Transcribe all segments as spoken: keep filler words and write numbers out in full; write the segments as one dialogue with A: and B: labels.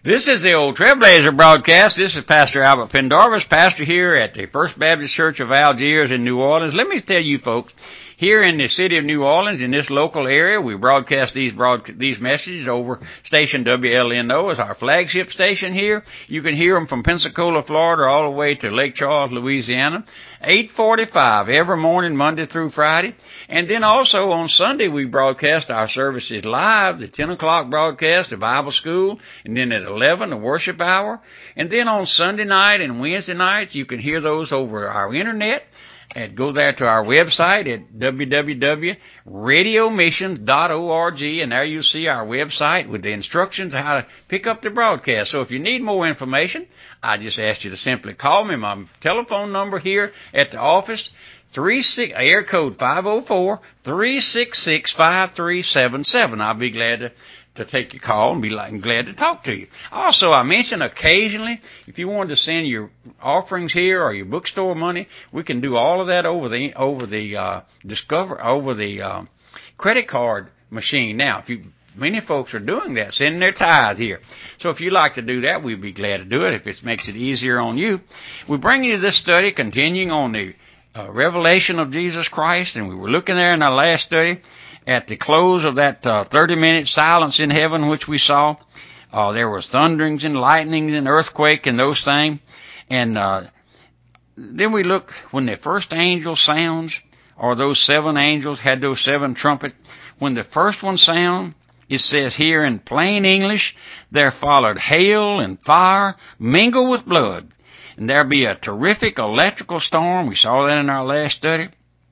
A: This is the old Trailblazer broadcast. This is Pastor Albert Pendarvis, pastor here at the First Baptist Church of Algiers in New Orleans. Let me tell you folks, here in the city of New Orleans, in this local area, we broadcast these broad, these messages over station W L N O as our flagship station here. You can hear them from Pensacola, Florida, all the way to Lake Charles, Louisiana. eight forty-five every morning, Monday through Friday. And then also on Sunday, we broadcast our services live, the ten o'clock broadcast, the Bible school, and then at eleven, the worship hour. And then on Sunday night and Wednesday nights, you can hear those over our internet. And go there to our website at w w w dot radio missions dot org, and there you'll see our website with the instructions on how to pick up the broadcast. So if you need more information, I just ask you to simply call me. My telephone number here at the office, three six air code five oh four, three six six, five three seven seven. I'll be glad to to take your call and be like, glad to talk to you. Also, I mentioned occasionally, if you wanted to send your offerings here or your bookstore money, we can do all of that over the over the uh, discover over the uh, credit card machine. Now, if you many folks are doing that, sending their tithe here. So if you'd like to do that, we'd be glad to do it if it makes it easier on you. We bring you this study continuing on the uh, revelation of Jesus Christ, and we were looking there in our last study at the close of that uh, thirty-minute silence in heaven, which we saw. Uh, there was thunderings and lightnings and earthquake and those things. And uh, then we look when the first angel sounds, or those seven angels had those seven trumpets. When the first one sound, it says here in plain English, there followed hail and fire mingled with blood. And there be a terrific electrical storm. We saw that in our last study.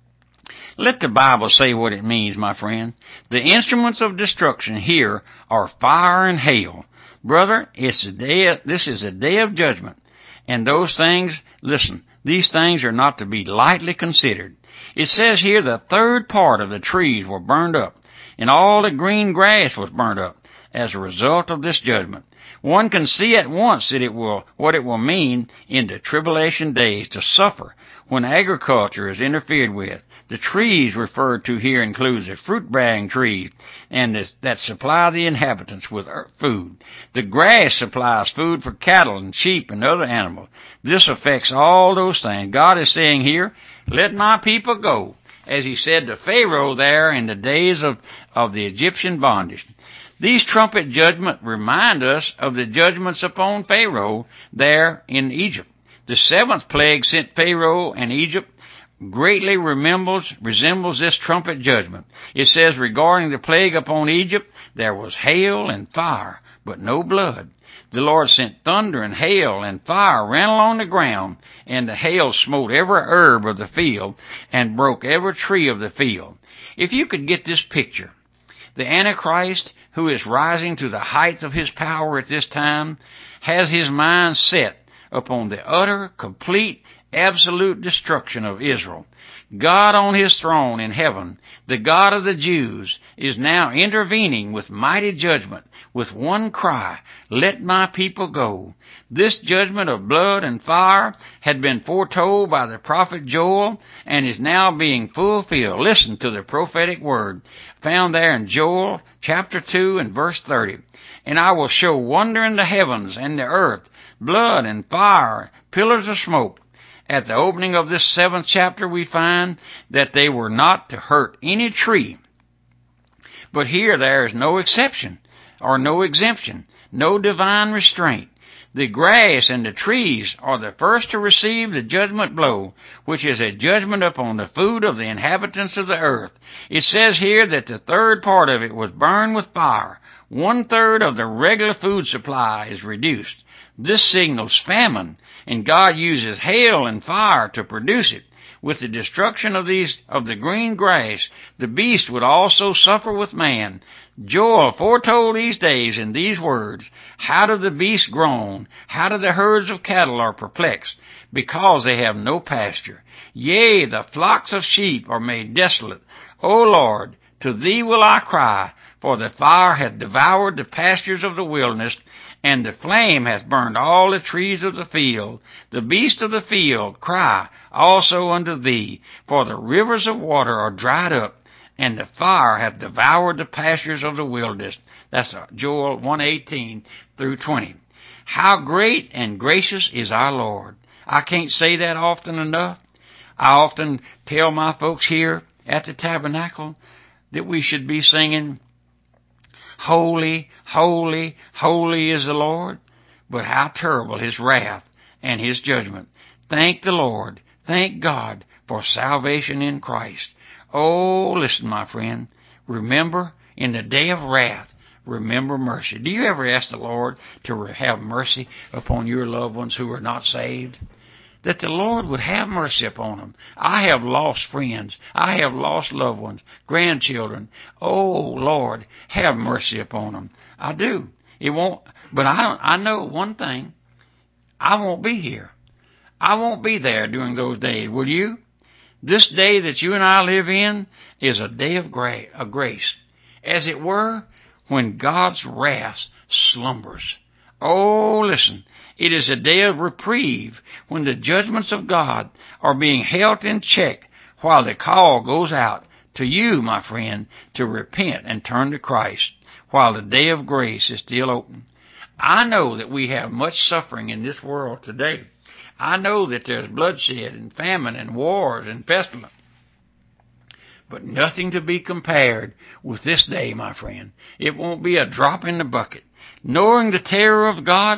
A: Let the Bible say what it means, my friend. The instruments of destruction here are fire and hail. Brother, it's a day of, this is a day of judgment. And those things, listen, these things are not to be lightly considered. It says here the third part of the trees were burned up, and all the green grass was burned up as a result of this judgment. One can see at once that it will, what it will mean in the tribulation days to suffer when agriculture is interfered with. The trees referred to here includes the fruit-bearing trees and this, that supply the inhabitants with food. The grass supplies food for cattle and sheep and other animals. This affects all those things. God is saying here, let my people go, as he said to Pharaoh there in the days of, of the Egyptian bondage. These trumpet judgments remind us of the judgments upon Pharaoh there in Egypt. The seventh plague sent Pharaoh and Egypt greatly resembles, resembles this trumpet judgment. It says regarding the plague upon Egypt, there was hail and fire, but no blood. The Lord sent thunder and hail, and fire ran along the ground, and the hail smote every herb of the field, and broke every tree of the field. If you could get this picture, the Antichrist, who is rising to the heights of his power at this time, has his mind set upon the utter, complete, absolute destruction of Israel. God on his throne in heaven, the God of the Jews, is now intervening with mighty judgment, with one cry, let my people go. This judgment of blood and fire had been foretold by the prophet Joel and is now being fulfilled. Listen to the prophetic word found there in Joel chapter two and verse thirty. And I will show wonder in the heavens and the earth, blood and fire, pillars of smoke. At the opening of this seventh chapter, we find that they were not to hurt any tree. But here there is no exception or no exemption, no divine restraint. The grass and the trees are the first to receive the judgment blow, which is a judgment upon the food of the inhabitants of the earth. It says here that the third part of it was burned with fire. One third of the regular food supply is reduced. This signals famine, and God uses hail and fire to produce it. With the destruction of these of the green grass, the beast would also suffer with man. Joel foretold these days in these words, how do the beasts groan? How do the herds of cattle are perplexed? Because they have no pasture. Yea, the flocks of sheep are made desolate. O Lord, to thee will I cry, for the fire hath devoured the pastures of the wilderness, and the flame hath burned all the trees of the field. The beasts of the field cry also unto thee, for the rivers of water are dried up, and the fire hath devoured the pastures of the wilderness. That's Joel one eighteen through twenty. How great and gracious is our Lord. I can't say that often enough. I often tell my folks here at the tabernacle that we should be singing, Holy, holy, holy is the Lord. But how terrible his wrath and his judgment. Thank the Lord. Thank God for salvation in Christ. Oh, listen, my friend. Remember, in the day of wrath, remember mercy. Do you ever ask the Lord to have mercy upon your loved ones who are not saved? That the Lord would have mercy upon them. I have lost friends. I have lost loved ones, grandchildren. Oh, Lord, have mercy upon them. I do. It won't, but I don't, I know one thing. I won't be here. I won't be there during those days. Will you? This day that you and I live in is a day of grace, of grace. As it were, when God's wrath slumbers. Oh, listen, it is a day of reprieve when the judgments of God are being held in check while the call goes out to you, my friend, to repent and turn to Christ while the day of grace is still open. I know that we have much suffering in this world today. I know that there's bloodshed and famine and wars and pestilence. But nothing to be compared with this day, my friend. It won't be a drop in the bucket. Knowing the terror of God,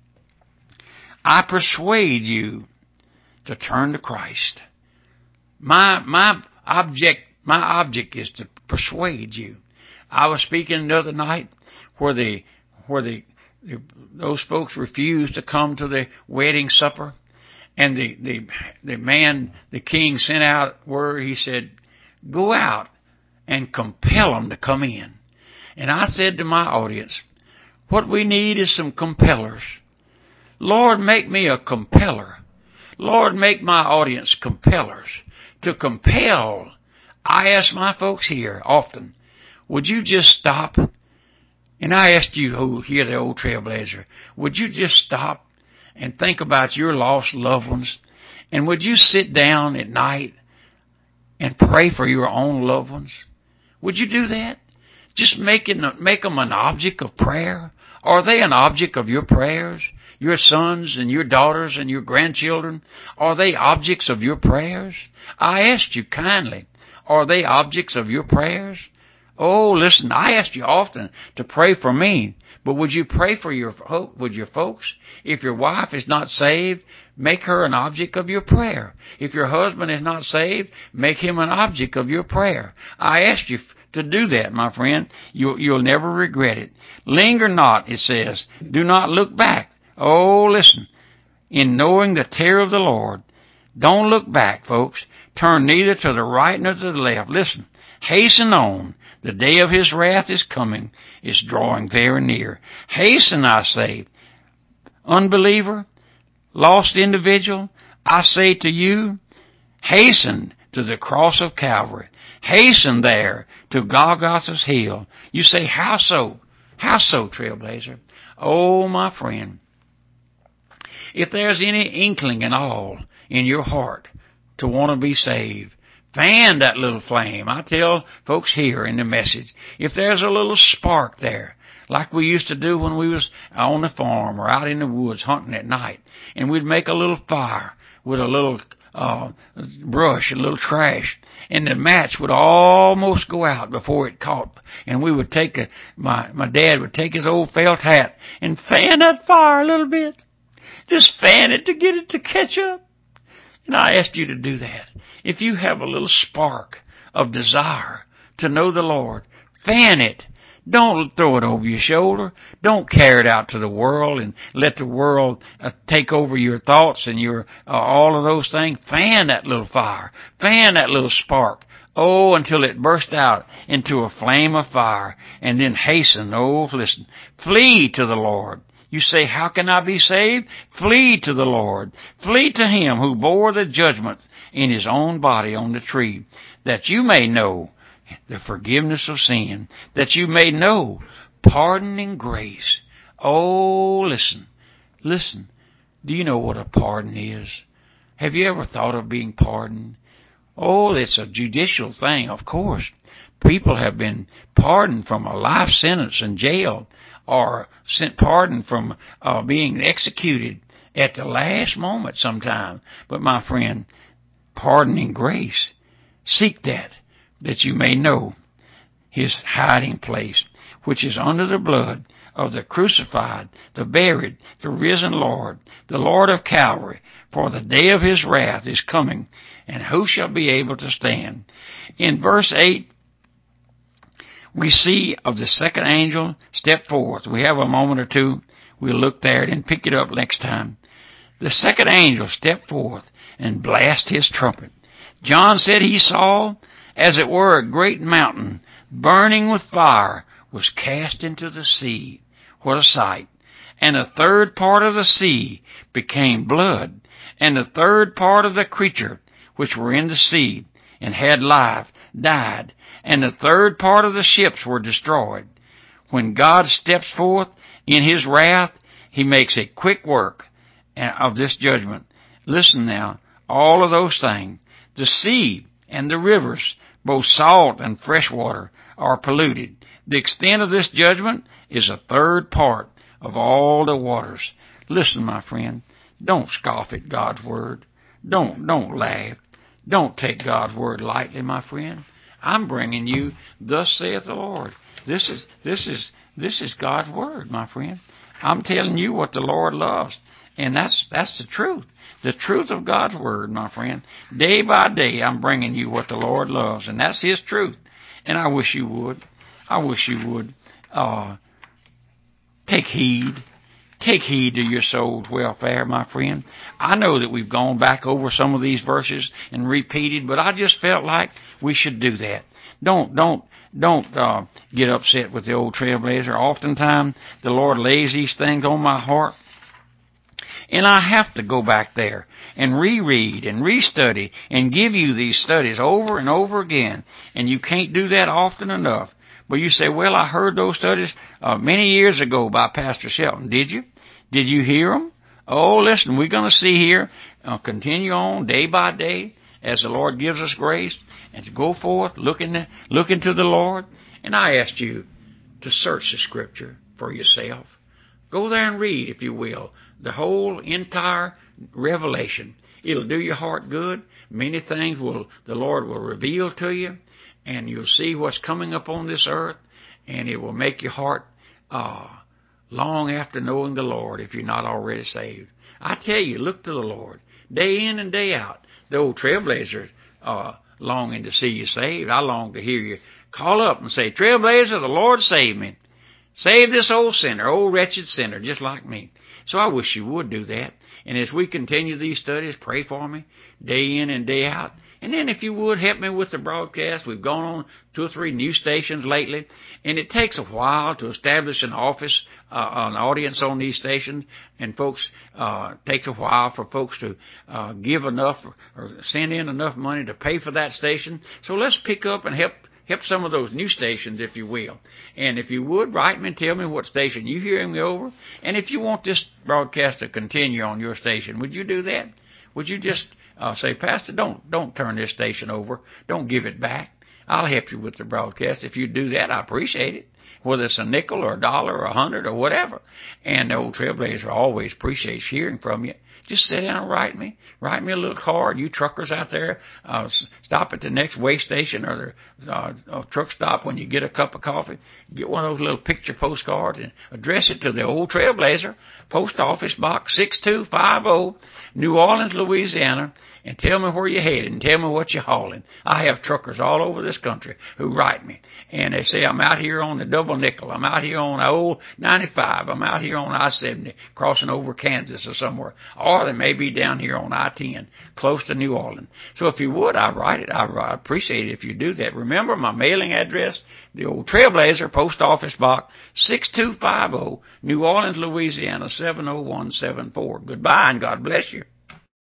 A: I persuade you to turn to Christ. My my object my object is to persuade you. I was speaking the other night where the where the, the those folks refused to come to the wedding supper, and the the the man the king sent out word. He said, "Go out and compel them to come in." And I said to my audience, what we need is some compellers. Lord, make me a compeller. Lord, make my audience compellers. To compel, I ask my folks here often, would you just stop? And I asked you who hear the old Trailblazer, would you just stop and think about your lost loved ones? And would you sit down at night and pray for your own loved ones? Would you do that? Just make, it, make them an object of prayer. Are they an object of your prayers? Your sons and your daughters and your grandchildren, are they objects of your prayers? I asked you kindly, are they objects of your prayers? Oh, listen, I asked you often to pray for me, but would you pray for your, would your folks? If your wife is not saved, make her an object of your prayer. If your husband is not saved, make him an object of your prayer. I asked you to do that, my friend. You, you'll never regret it. Linger not, it says. Do not look back. Oh, listen. In knowing the terror of the Lord, don't look back, folks. Turn neither to the right nor to the left. Listen. Hasten on. The day of his wrath is coming. It's drawing very near. Hasten, I say. Unbeliever, lost individual, I say to you, hasten to the cross of Calvary. Hasten there to Golgotha's hill. You say, how so? How so, Trailblazer? Oh, my friend, if there's any inkling at all in your heart to want to be saved, fan that little flame. I tell folks here in the message, if there's a little spark there, like we used to do when we was on the farm or out in the woods hunting at night, and we'd make a little fire with a little uh, brush, a little trash, and the match would almost go out before it caught. And we would take a, my, my dad would take his old felt hat and fan that fire a little bit. Just fan it to get it to catch up. And I asked you to do that. If you have a little spark of desire to know the Lord, fan it. Don't throw it over your shoulder. Don't carry it out to the world and let the world uh, take over your thoughts and your uh, all of those things. Fan that little fire. Fan that little spark. Oh, until it bursts out into a flame of fire. And then hasten. Oh, listen. Flee to the Lord. You say, how can I be saved? Flee to the Lord. Flee to him who bore the judgment in his own body on the tree, that you may know the forgiveness of sin, that you may know pardoning grace. Oh, listen, listen. Do you know what a pardon is? Have you ever thought of being pardoned? Oh, it's a judicial thing, of course. people have been pardoned from a life sentence in jail, or sent pardoned from uh, being executed at the last moment sometime. But my friend, pardoning grace, seek that, that you may know his hiding place, which is under the blood of the crucified, the buried, the risen Lord, the Lord of Calvary. For the day of his wrath is coming, and who shall be able to stand? In verse eight, we see of the second angel step forth. We have a moment or two. We'll look there and pick it up next time. The second angel stepped forth and blast his trumpet. John said he saw, as it were, a great mountain burning with fire was cast into the sea. What a sight! And a third part of the sea became blood, and the third part of the creature which were in the sea and had life died, and the third part of the ships were destroyed. When God steps forth in his wrath, he makes a quick work of this judgment. Listen now, all of those things, the sea and the rivers, both salt and fresh water, are polluted. The extent of this judgment is a third part of all the waters. Listen, my friend, don't scoff at God's word. Don't, don't laugh. Don't take God's word lightly, my friend. I'm bringing you, thus saith the Lord. This is, this is, this is God's word, my friend. I'm telling you what the Lord loves. And that's, that's the truth. The truth of God's word, my friend. Day by day, I'm bringing you what the Lord loves. And that's his truth. And I wish you would. I wish you would, uh, take heed. Take heed to your soul's welfare, my friend. I know that we've gone back over some of these verses and repeated, but I just felt like we should do that. Don't, don't, don't uh, get upset with the old trailblazer. Oftentimes, the Lord lays these things on my heart, and I have to go back there and reread and restudy and give you these studies over and over again, and you can't do that often enough. But you say, well, I heard those studies uh, many years ago by Pastor Shelton. Did you? Did you hear them? Oh, listen, we're going to see here, uh, continue on day by day as the Lord gives us grace, and to go forth, look, in the, look into the Lord. And I asked you to search the Scripture for yourself. Go there and read, if you will, the whole entire Revelation. It'll do your heart good. Many things will the Lord will reveal to you, and you'll see what's coming up on this earth, and it will make your heart uh, long after knowing the Lord if you're not already saved. I tell you, look to the Lord day in and day out. The old trailblazers uh, longing to see you saved. I long to hear you call up and say, Trailblazer, the Lord save me. Save this old sinner, old wretched sinner, just like me. So I wish you would do that. And as we continue these studies, pray for me day in and day out. And then if you would, help me with the broadcast. We've gone on two or three new stations lately, and it takes a while to establish an office, uh, an audience on these stations, and folks, uh, takes a while for folks to uh, give enough or, or send in enough money to pay for that station. So let's pick up and help Help some of those new stations, if you will. And if you would, write me and tell me what station you're hearing me over. And if you want this broadcast to continue on your station, would you do that? Would you just uh, say, Pastor, don't don't turn this station over. Don't give it back. I'll help you with the broadcast. If you do that, I appreciate it. Whether it's a nickel or a dollar or a hundred or whatever. And the old Trailblazer always appreciates hearing from you. Just sit down and write me. Write me a little card. You truckers out there, uh, stop at the next way station or the uh, uh, truck stop when you get a cup of coffee. Get one of those little picture postcards and address it to the old Trailblazer, Post Office Box six two five zero, New Orleans, Louisiana, and tell me where you're headed and tell me what you're hauling. I have truckers all over this country who write me, and they say, I'm out here on the double nickel. I'm out here on the old ninety-five. I'm out here on I seventy, crossing over Kansas or somewhere. Or they may be down here on I ten, close to New Orleans. So if you would, I'd write it. I'd appreciate it if you do that. Remember my mailing address, the old Trailblazer, Post Office Box six two five zero, New Orleans, Louisiana seven oh one seven four. Goodbye and God bless you.